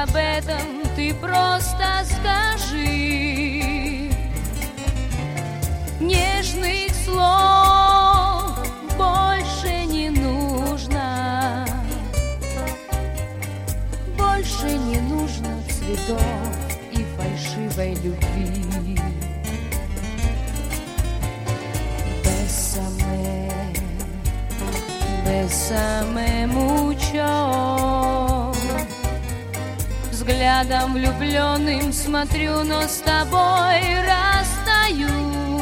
об этом, ты просто скажи. Нежных слов больше не нужно, больше не нужно цветов и фальшивой любви. Бесаме mucho. Взглядом влюбленным смотрю, но с тобой расстаюсь.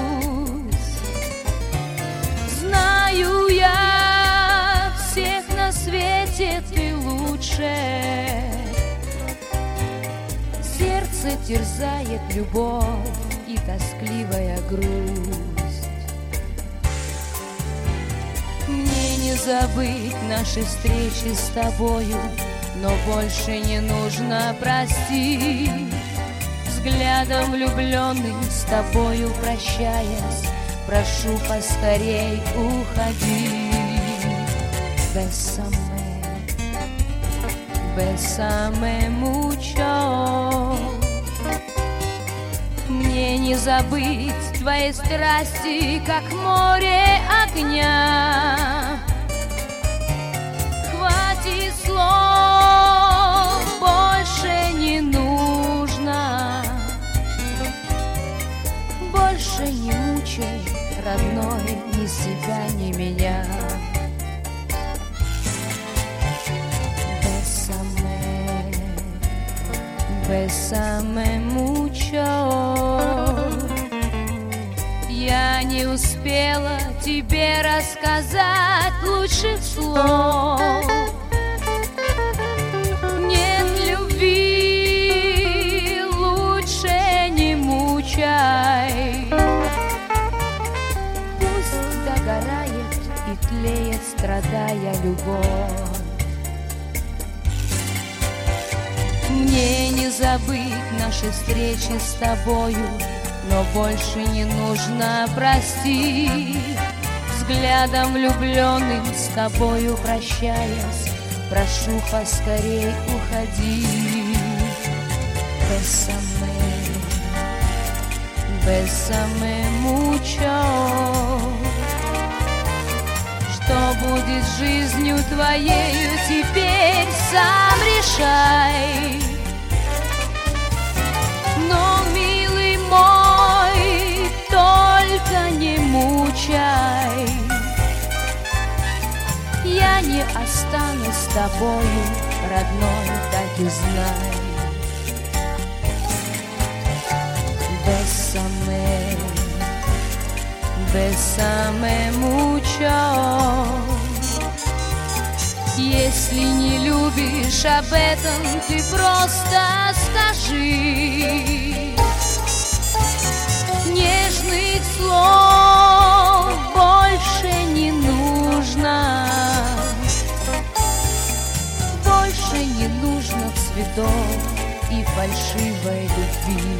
Знаю я, всех на свете ты лучше. Сердце терзает любовь и тоскливая грусть. Мне не забыть наши встречи с тобою, но больше не нужно простить. Взглядом влюбленным с тобою прощаясь, прошу поскорей уходи. Бесаме mucho. Мне не забыть твоей страсти, как море огня. Хватит слов, больше не нужно. Больше не мучай, родной, ни себя, ни меня. Bésame mucho. Я не успела тебе рассказать лучших слов. Нет любви, лучше не мучай. Пусть догорает и тлеет, страдая любовь. Мне не забыть наши встречи с тобою, но больше не нужно простить. Взглядом влюбленным с тобою прощаясь, прошу поскорей уходи. Bésame mucho. Что будет с жизнью твоею, теперь сам решай. Но, милый мой, только не мучай. Я не останусь с тобою, родной, так и знай. Bésame mucho. Если не любишь, об этом ты просто скажи. Нежных слов больше не нужно. Больше не нужно цветов и фальшивой любви.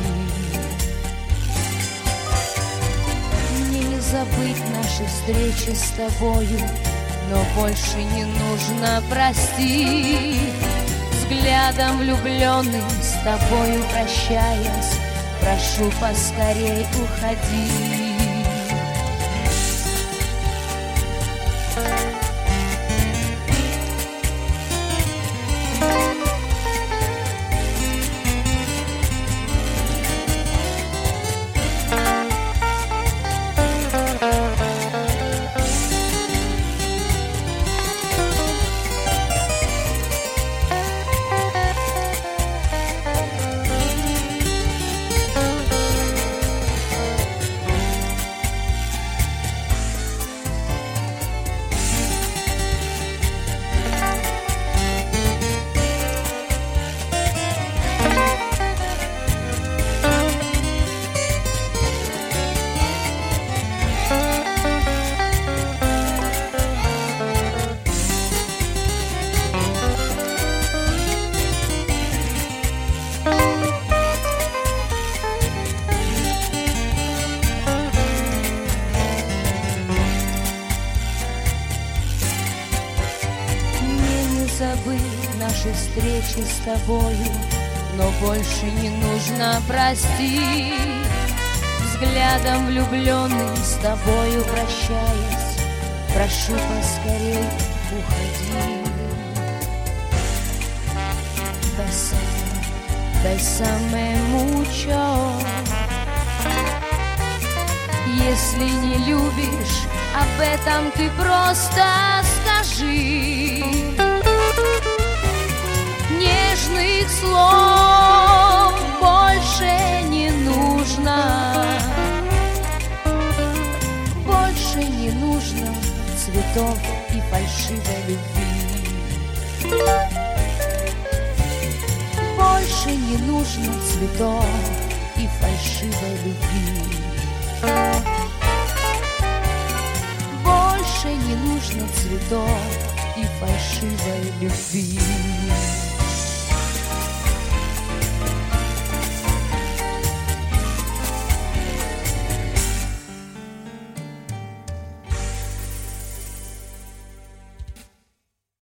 Забыть наши встречи с тобою, но больше не нужно простить. Взглядом влюбленным с тобою прощаясь, прошу поскорей уходи. Забыть наши встречи с тобою, но больше не нужно простить. Взглядом влюбленным с тобою прощаясь, прошу поскорей уходи. Bésame mucho. Если не любишь, об этом ты просто скажи. Нежных слов больше не нужно, больше не нужно цветов и фальшивой любви. Больше не нужно цветов и фальшивой любви. Больше не нужно цветов и фальшивой любви.